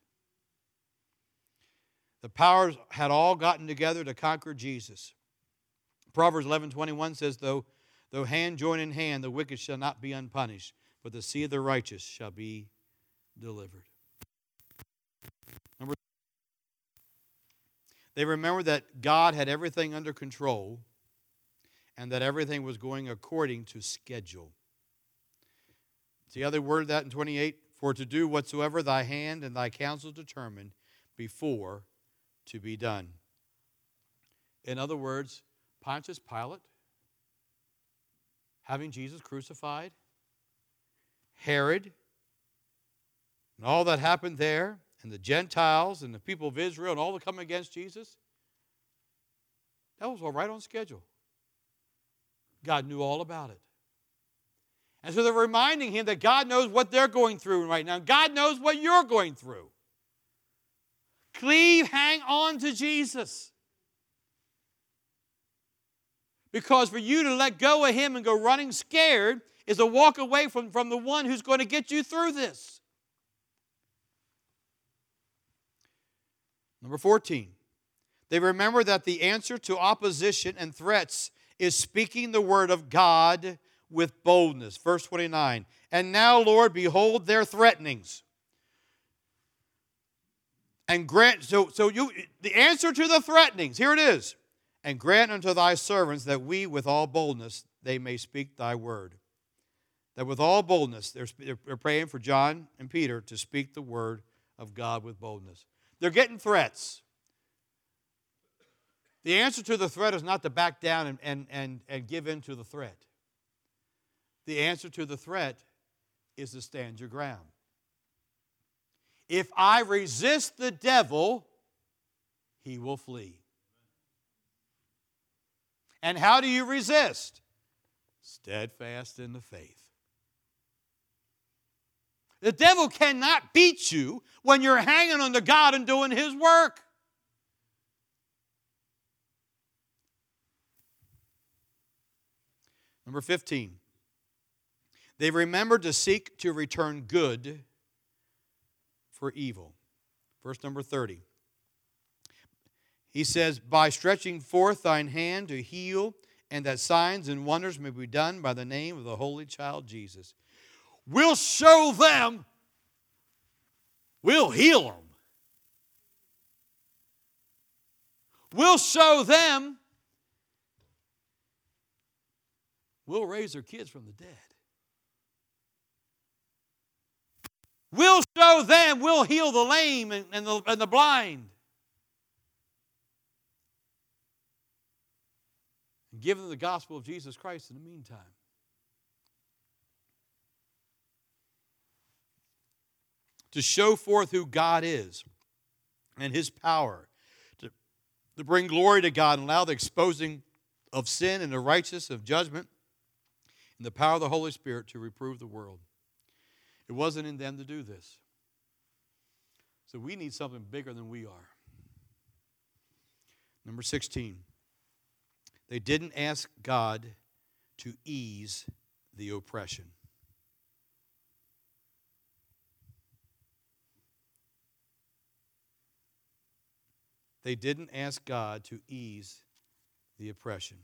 Speaker 1: The powers had all gotten together to conquer Jesus. Proverbs eleven twenty-one says, though, though hand join in hand, the wicked shall not be unpunished, but the seed of the righteous shall be delivered. Number They remembered that God had everything under control and that everything was going according to schedule. See how they worded that in twenty-eight? For to do whatsoever thy hand and thy counsel determined before to be done. In other words, Pontius Pilate, having Jesus crucified, Herod, and all that happened there, and the Gentiles and the people of Israel and all that come against Jesus, that was all right on schedule. God knew all about it. And so they're reminding him that God knows what they're going through right now. God knows what you're going through. Cleave, hang on to Jesus. Because for you to let go of him and go running scared is a walk away from, from the one who's going to get you through this. Number fourteen, they remember that the answer to opposition and threats is speaking the word of God with boldness. Verse twenty-nine, and now, Lord, behold their threatenings. And grant, so, so you, the answer to the threatenings, here it is. And grant unto thy servants that we with all boldness they may speak thy word. That with all boldness, they're, they're praying for John and Peter to speak the word of God with boldness. They're getting threats. The answer to the threat is not to back down and, and, and, and give in to the threat. The answer to the threat is to stand your ground. If I resist the devil, he will flee. And how do you resist? Steadfast in the faith. The devil cannot beat you when you're hanging on to God and doing His work. Number fifteen. They remembered to seek to return good for evil. Verse number thirty. He says, by stretching forth thine hand to heal, and that signs and wonders may be done by the name of the Holy Child Jesus. We'll show them. We'll heal them. We'll show them. We'll raise their kids from the dead. We'll show them. We'll heal the lame and, and, the, and the blind. And give them the gospel of Jesus Christ in the meantime. To show forth who God is and His power. To, to bring glory to God and allow the exposing of sin and the righteousness of judgment and the power of the Holy Spirit to reprove the world. It wasn't in them to do this. So we need something bigger than we are. Number sixteen. They didn't ask God to ease the oppression. They didn't ask God to ease the oppression.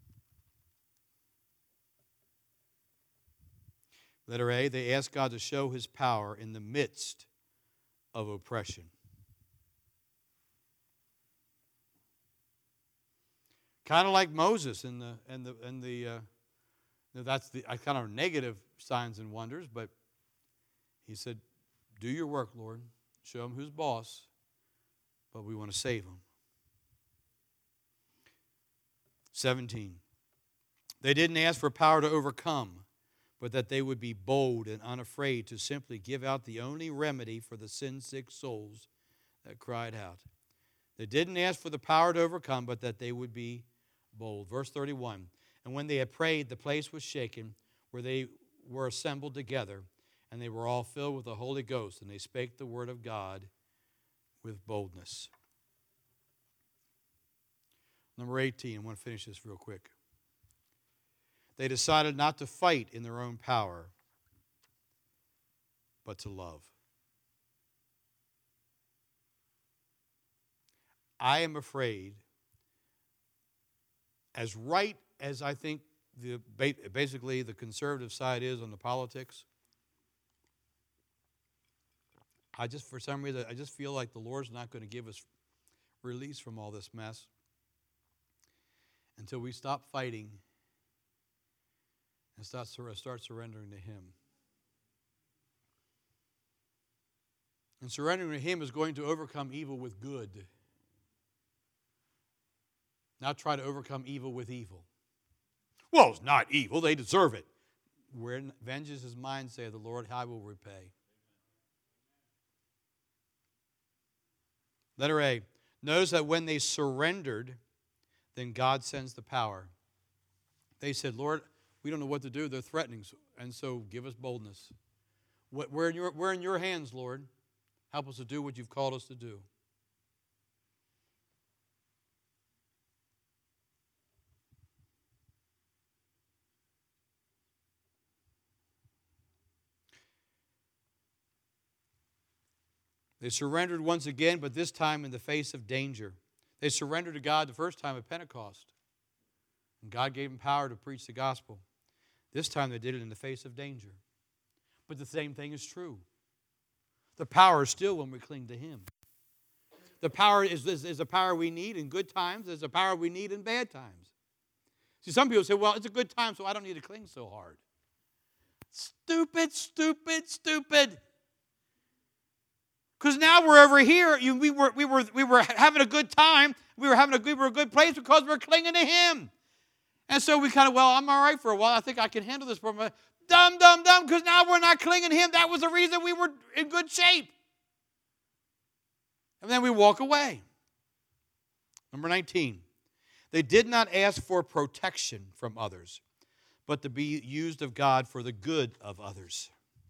Speaker 1: Letter A, they asked God to show His power in the midst of oppression. Kind of like Moses in the and the and the uh, that's the uh, kind of negative signs and wonders, but he said, "Do your work, Lord. Show him who's boss, but we want to save him." seventeen. They didn't ask for power to overcome, but that they would be bold and unafraid to simply give out the only remedy for the sin-sick souls that cried out. They didn't ask for the power to overcome, but that they would be bold. Verse thirty-one, and when they had prayed, the place was shaken where they were assembled together, and they were all filled with the Holy Ghost, and they spake the word of God with boldness. Number eighteen, I want to finish this real quick. They decided not to fight in their own power, but to love. I am afraid, as right as I think the basically the conservative side is on the politics, I just, for some reason, I just feel like the Lord's not going to give us release from all this mess until we stop fighting and start, start surrendering to Him. And surrendering to Him is going to overcome evil with good. Not try to overcome evil with evil. Well, it's not evil. They deserve it. Where vengeance is mine, saith the Lord, I will repay. Letter A. Notice that when they surrendered, then God sends the power. They said, Lord, we don't know what to do. They're threatening, and so give us boldness. We're in your, we're in your hands, Lord. Help us to do what you've called us to do. They surrendered once again, but this time in the face of danger. They surrendered to God the first time at Pentecost, and God gave them power to preach the gospel. This time they did it in the face of danger. But the same thing is true. The power is still when we cling to Him. The power is, is, is a power we need in good times. It's a power we need in bad times. See, some people say, well, it's a good time, so I don't need to cling so hard. Stupid, stupid, stupid. Because now we're over here. You, we, were, we, were, we were having a good time, We were having a good, we were a good place because we were clinging to Him. And so we kind of, well, I'm all right for a while. I think I can handle this problem. Dumb, dumb, dumb, because now we're not clinging to Him. That was the reason we were in good shape. And then we walk away. Number nineteen. They did not ask for protection from others, but to be used of God for the good of others.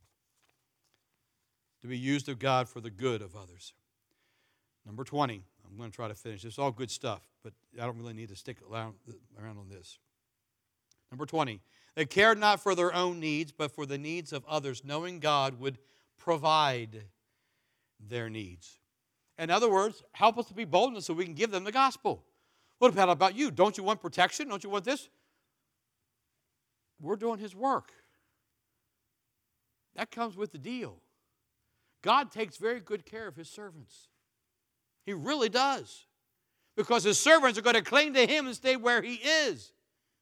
Speaker 1: To be used of God for the good of others. Number twenty. I'm going to try to finish. It's all good stuff, but I don't really need to stick around, around on this. Number twenty. They cared not for their own needs, but for the needs of others, knowing God would provide their needs. In other words, help us to be bold enough so we can give them the gospel. What about, about you? Don't you want protection? Don't you want this? We're doing His work. That comes with the deal. God takes very good care of His servants. He really does. Because His servants are going to cling to Him and stay where He is.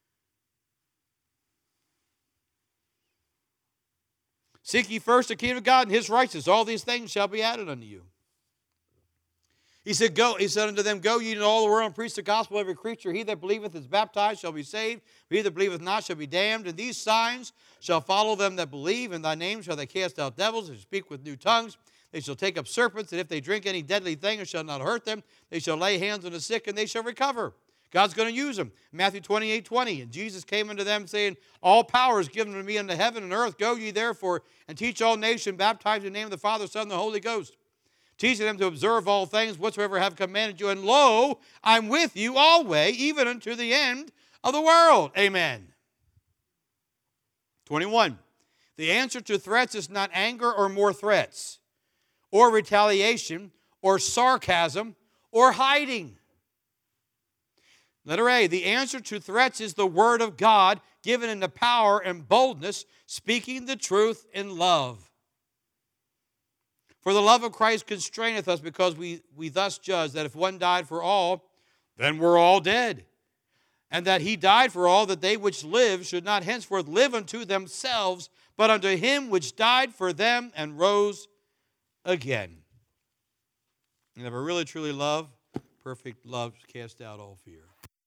Speaker 1: Seek ye first the kingdom of God and His righteousness. All these things shall be added unto you. He said, Go, he said unto them, Go ye into all the world and preach the gospel to every creature. He that believeth is baptized shall be saved. He that believeth not shall be damned. And these signs shall follow them that believe. In thy name shall they cast out devils. They shall speak with new tongues. They shall take up serpents. And if they drink any deadly thing, it shall not hurt them. They shall lay hands on the sick, and they shall recover. God's going to use them. Matthew twenty-eight twenty. And Jesus came unto them, saying, All power is given to me unto heaven and earth. Go ye therefore and teach all nations, baptize in the name of the Father, Son, and the Holy Ghost, teaching them to observe all things whatsoever I have commanded you. And lo, I'm with you always, even unto the end of the world. Amen. twenty-one. The answer to threats is not anger or more threats, or retaliation, or sarcasm, or hiding. Letter A, the answer to threats is the Word of God, given in the power and boldness, speaking the truth in love. For the love of Christ constraineth us, because we, we thus judge that if one died for all, then we're all dead. And that He died for all, that they which live should not henceforth live unto themselves, but unto Him which died for them and rose again. And if I really truly love, perfect love cast out all fear.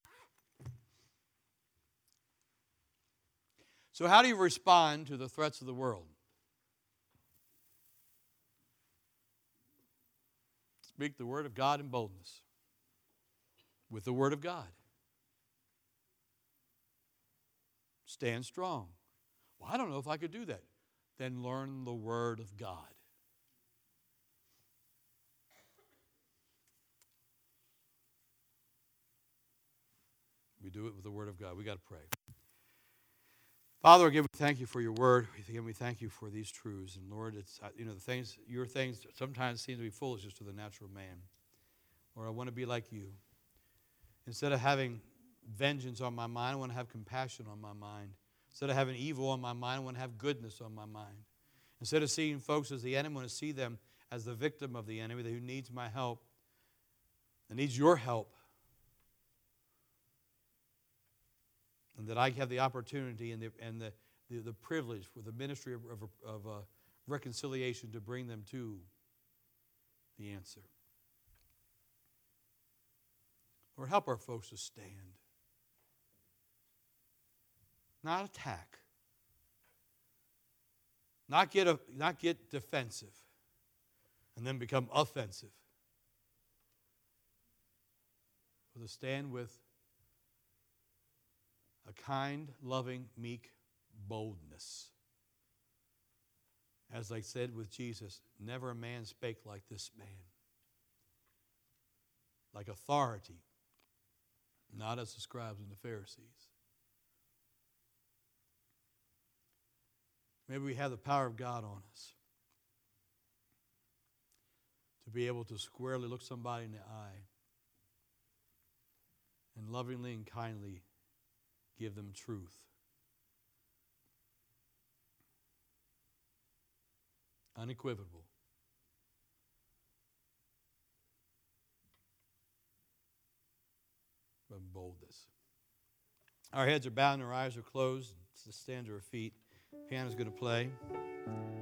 Speaker 1: So how do you respond to the threats of the world? Speak the word of God in boldness. With the word of God. Stand strong. Well, I don't know if I could do that. Then learn the word of God. We do it with the word of God. We got to pray. Father, again, we thank you for your word. Again, we thank you for these truths. And Lord, it's, you know, the things, your things sometimes seem to be foolishness to the natural man. Lord, I want to be like you. Instead of having vengeance on my mind, I want to have compassion on my mind. Instead of having evil on my mind, I want to have goodness on my mind. Instead of seeing folks as the enemy, I want to see them as the victim of the enemy who needs my help, that needs your help. And that I have the opportunity and the, and the, the, the privilege for the ministry of, of, of uh, reconciliation to bring them to the answer. Lord, help our folks to stand. Not attack. Not get, a, not get defensive and then become offensive. But to stand with a kind, loving, meek boldness. As I said with Jesus, never a man spake like this man. Like authority, not as the scribes and the Pharisees. Maybe we have the power of God on us to be able to squarely look somebody in the eye and lovingly and kindly give them truth. Unequivocal. But boldness. Our heads are bowed and our eyes are closed. Let's stand to our feet. Piano's going to play.